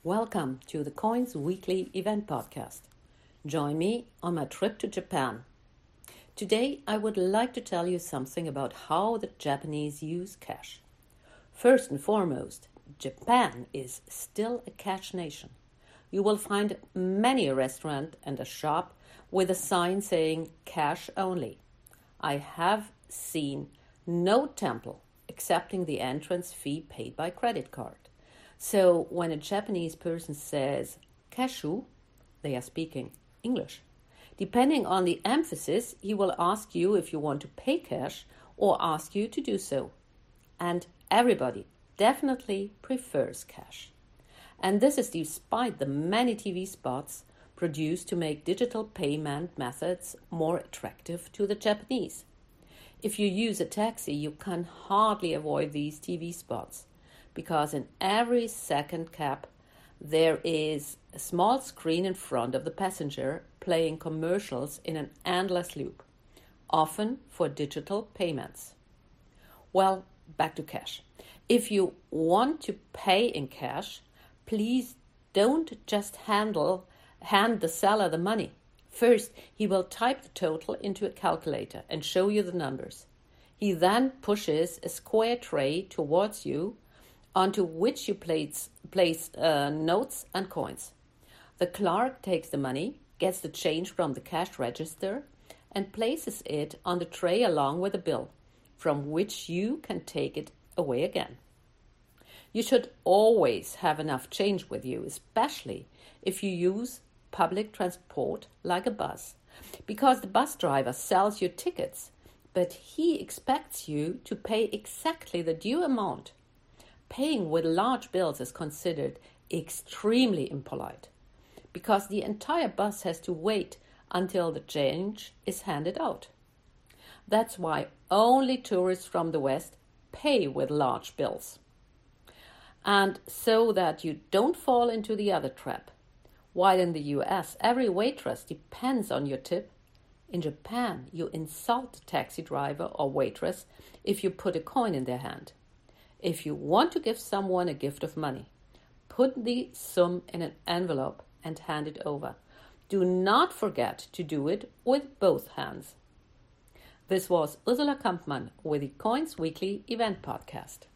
Welcome to the Coins Weekly Event Podcast. Join me on my trip to Japan. Today, I would like to tell you something about how the Japanese use cash. First and foremost, Japan is still a cash nation. You will find many a restaurant and a shop with a sign saying cash only. I have seen no temple accepting the entrance fee paid by credit card. So when a Japanese person says cashu, they are speaking English. Depending on the emphasis, he will ask you if you want to pay cash or ask you to do so. And everybody definitely prefers cash. And this is despite the many TV spots produced to make digital payment methods more attractive to the Japanese. If you use a taxi, you can hardly avoid these TV spots, because in every second cab there is a small screen in front of the passenger playing commercials in an endless loop, often for digital payments. Well, back to cash. If you want to pay in cash, please don't just hand the seller the money. First, he will type the total into a calculator and show you the numbers. He then pushes a square tray towards you, onto which you place notes and coins. The clerk takes the money, gets the change from the cash register, and places it on the tray along with the bill, from which you can take it away again. You should always have enough change with you, especially if you use public transport like a bus, because the bus driver sells you tickets, but he expects you to pay exactly the due amount. Paying with large bills is considered extremely impolite, because the entire bus has to wait until the change is handed out. That's why only tourists from the West pay with large bills. And so that you don't fall into the other trap. While in the US, every waitress depends on your tip, in Japan, you insult the taxi driver or waitress if you put a coin in their hand. If you want to give someone a gift of money, put the sum in an envelope and hand it over. Do not forget to do it with both hands. This was Ursula Kampmann with the Coins Weekly Event Podcast.